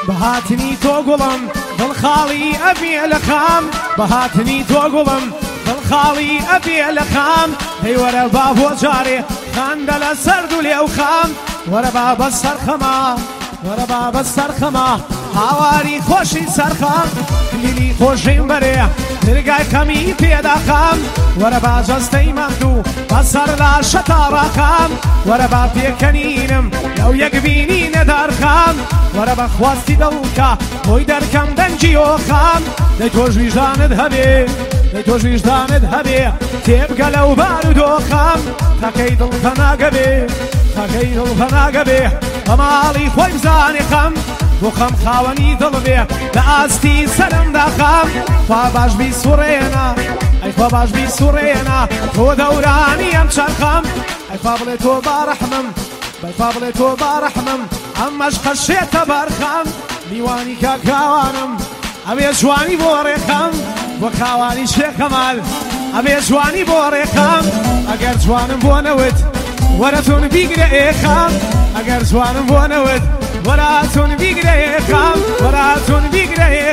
بهاتنی تۆ گوڵم دڵخاڵی ئەبێ لە خام بهاتنی تۆ گوڵم دڵخاڵی ئەبێ لە خام هەی وەرە با بۆ جارێ خاندە لە سەرد و لێو خام وەرە با بە سەرخەما وەرە با بە سەرخەما هاواری خۆشی سەرخەم کلیلی خۆشیم بەرێ ترگای کەمی پێداخەم وەرە با جەستەی مەندوو بەسەر لا شەتاڕەکەم وەرە با پێکەنینم لەو یەکبینی نەدارخەم وەرە بە خواستی دڵکە بۆی دەرکەم دەنجی ئۆخەم دەی تۆش ویژدانت هەبێ دەی تۆش ویژدانت هەبێ تێبگە لەو بارودۆخەم تاکەی دڵکە ناگەبێ تاکەی دڵکە ناگەبێ بەماڵی خۆی بزانێ خەم بۆ خەم خاوەنی دڵ بێ لە ئاستی سەرمدا خەم خوا باش بی سوڕێنە ئەی خوا باش بی سوڕێنە تۆ دەورانی ئەم چەرخەم ئەی خوا بڵێ تۆ باڕەحمم بەی خوا بڵێ تۆ باڕەحمم ئەمەش خەشێتە بەرخەم میوانی کاکاوانم ئەبێ جوانی بۆ ڕێخەم بۆ کاوانی شێخ کەمال ئەبێ جوانی بۆ ڕێخەم ئەگەر جوانم بۆ نەوت وەرە تۆن بیگرە ئێخەم ئەگەر جوانم بۆ نەوت وەرە تۆن بیگرە ئێخەم وەرە تۆن بیگرە